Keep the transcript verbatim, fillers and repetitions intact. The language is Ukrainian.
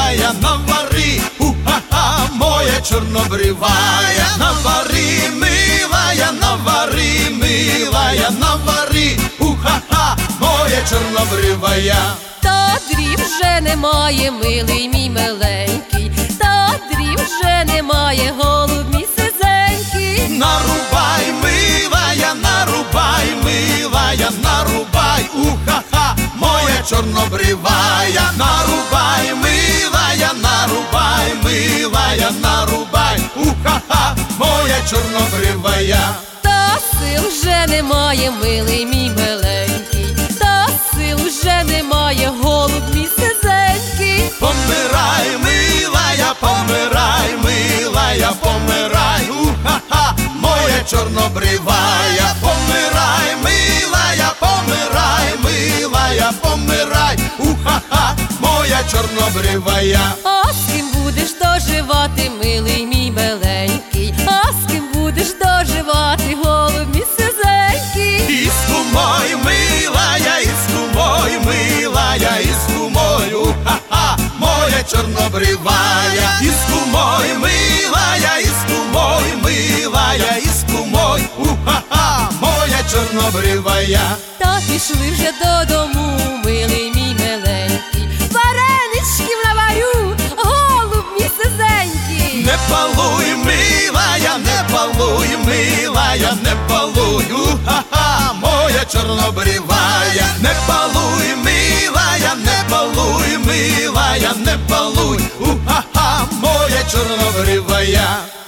милая, навари, у-ха-ха, моя чорнобривая, навари, милая, навари, милая, навари, у-ха-ха, моя чорнобривая. Тадрів вже немає, милий мій миленький, тадрів вже немає, голуб мій сизенький. Нарубай, милая, нарубай, милая, нарубай, у-ха-ха, моя чорнобривая, нарубай, милая, нарубай, милая, нарубай, у-ха-ха, моя чорнобривая. Та сил вже немає, милий мій миленький, та сил вже немає, голуб мій сизенький. Помирай, милая, помирай, милая, помирай, у-ха-ха, моя чорнобривая. Помирай, милая, помирай, милая, помирай, у-ха-ха, моя чорнобривая. А з ким будеш доживати, милий мій миленький, а з ким будеш доживати, голуб мій сизенький. Із кумою, милая, із кумою, милая, із кумою, у-ха-ха, моя чорнобривая. Із кумою, милая, із кумою, милая, із кумою, у-ха-ха, моя чорнобривая. Та пішли вже додому, милий мій миленький, вареничків наварю, голуб мій сизенький. Не палуй, милая, не палуй, милая, не палуй, у-ха-ха, моя чорнобривая. Не палуй, милая, не палуй, милая, не палуй, у-ха-ха, моя чорнобривая.